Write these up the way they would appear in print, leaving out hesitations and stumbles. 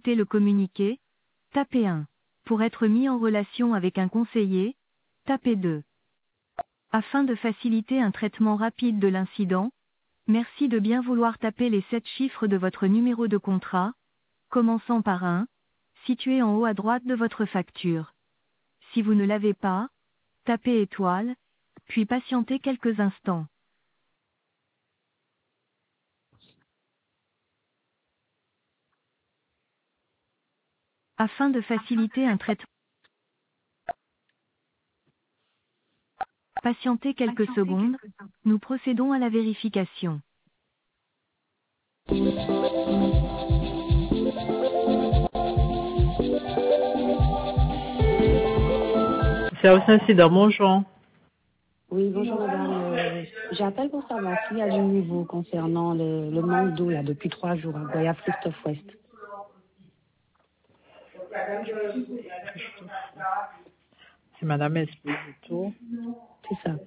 consulter le communiqué, tapez 1. Pour être mis en relation avec un conseiller, tapez 2. Afin de faciliter un traitement rapide de l'incident, merci de bien vouloir taper les 7 chiffres de votre numéro de contrat, commençant par 1, situé en haut à droite de votre facture. Si vous ne l'avez pas, tapez étoile, puis patientez quelques instants. Afin de faciliter un traitement, patientez quelques secondes, nous procédons à la vérification. Service incident, bonjour. Oui, bonjour madame. J'appelle pour savoir s'il y a du nouveau concernant le manque d'eau là depuis 3 jours à Goya Christophe West. C'est Madame Esposito. C'est ça.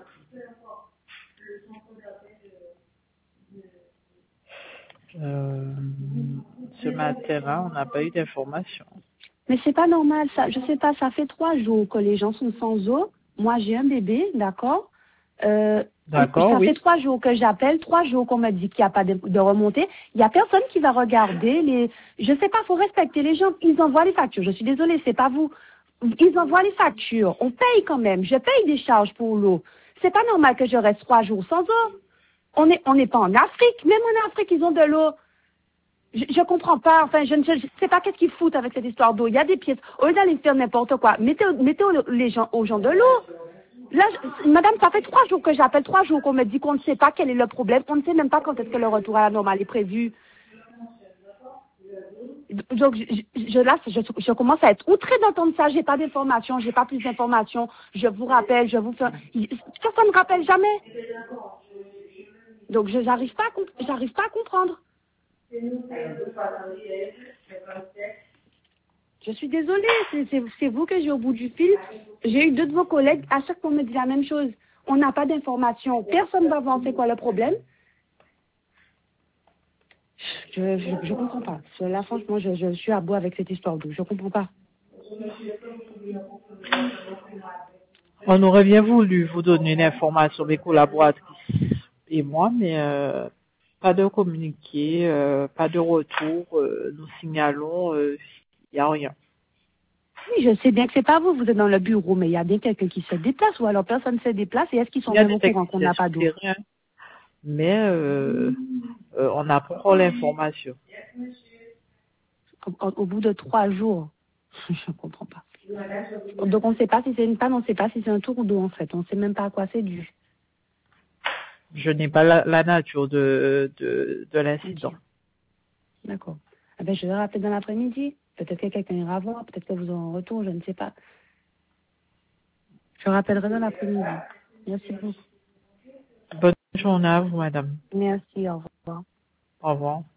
Ce matin-là, on n'a pas eu d'informations. Mais c'est pas normal ça. Je sais pas, ça fait 3 jours que les gens sont sans eau. Moi j'ai un bébé, d'accord. D'accord, Ça oui. fait 3 jours que j'appelle, 3 jours qu'on me dit qu'il n'y a pas de remontée. Il n'y a personne qui va regarder les. Je sais pas, faut respecter les gens. Ils envoient les factures. Je suis désolée, c'est pas vous. Ils envoient les factures. On paye quand même. Je paye des charges pour l'eau. C'est pas normal que je reste 3 jours sans eau. On n'est pas en Afrique. Même en Afrique, ils ont de l'eau. Je comprends pas. Enfin, je ne sais pas qu'est-ce qu'ils foutent avec cette histoire d'eau. Il y a des pièces. Au lieu d'aller faire n'importe quoi, mettez aux gens de l'eau. Là, madame, ça fait 3 jours que j'appelle, 3 jours qu'on me dit qu'on ne sait pas quel est le problème. On ne sait même pas quand est-ce que le retour à la normale est prévu. Donc, je commence à être outrée d'entendre ça. J'ai pas d'informations, j'ai pas plus d'informations. Je vous rappelle, je vous fais. Personne ne rappelle jamais. Donc, j'arrive pas à comprendre. Je suis désolée, c'est vous que j'ai au bout du fil. J'ai eu 2 de vos collègues, à chaque fois on me dit la même chose. On n'a pas d'informations, personne ne va voir c'est quoi le problème. Je comprends pas. Là, franchement, je suis à bout avec cette histoire d'eau. Je comprends pas. On aurait bien voulu vous donner une information, mes collaboratrices et moi, mais pas de communiqué, pas de retour. Nous signalons, il n'y a rien. Oui, je sais bien que c'est pas vous, vous êtes dans le bureau, mais il y a bien quelqu'un qui se déplace, ou alors personne ne se déplace, et est-ce qu'ils sont Il y a même des au courant qu'on techniciens n'a sur pas le d'eau? terrain, mais on n'a pas encore l'information. Au bout de 3 jours, je comprends pas. Donc on ne sait pas si c'est une panne, on ne sait pas si c'est un tour d'eau en fait, on ne sait même pas à quoi c'est dû. Je n'ai pas la nature de l'incident. Ok. D'accord. Ah ben, je vais rappeler dans l'après-midi. Peut-être que quelqu'un ira voir, peut-être que vous aurez un retour, je ne sais pas. Je rappellerai dans l'après-midi. Merci beaucoup. Bonne journée à vous, madame. Merci, au revoir. Au revoir.